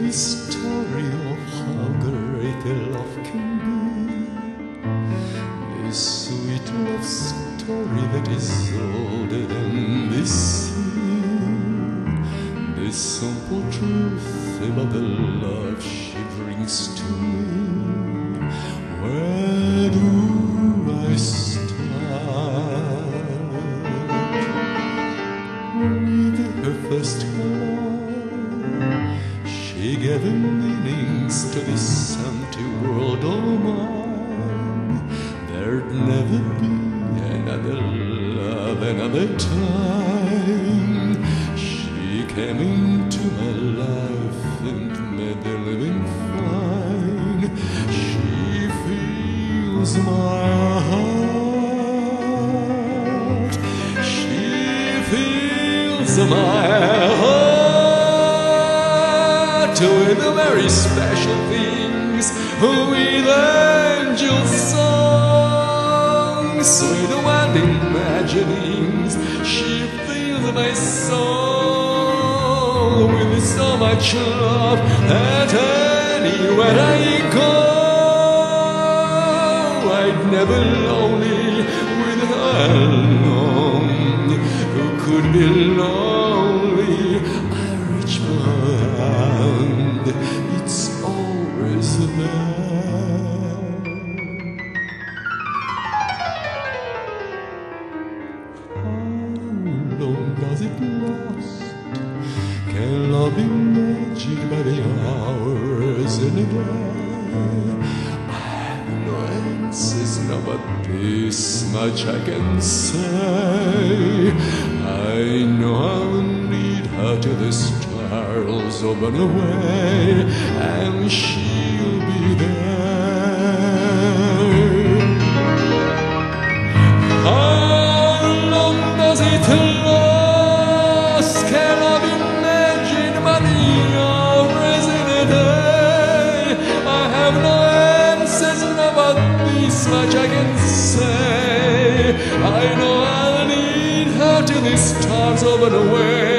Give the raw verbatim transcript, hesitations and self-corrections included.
the story of how great a love can be. The sweet love story that is older than the sea. The simple truth about the love she brings to me. Where do I start? With her first hello, she gave meanings to this empty world of mine. There'd never be another love, another time. She came into my life and made the living fine. She fills my heart. She fills my heart with very special things, with angel songs, with wild imaginings. She fills my soul with so much love that anywhere I go, I'd never lonely with her alone. Who could be lonely? I reach my hand, it's always there. How long does it last? Can love be magic by the hours in a day? I have no answers now, but this much I can say. I know I'll need her till the stars open away, and she'll be there. How long does it last? Can I imagine by the hours in a day? I have no answers now, but this much I can say. I know I'll need her till the stars open away,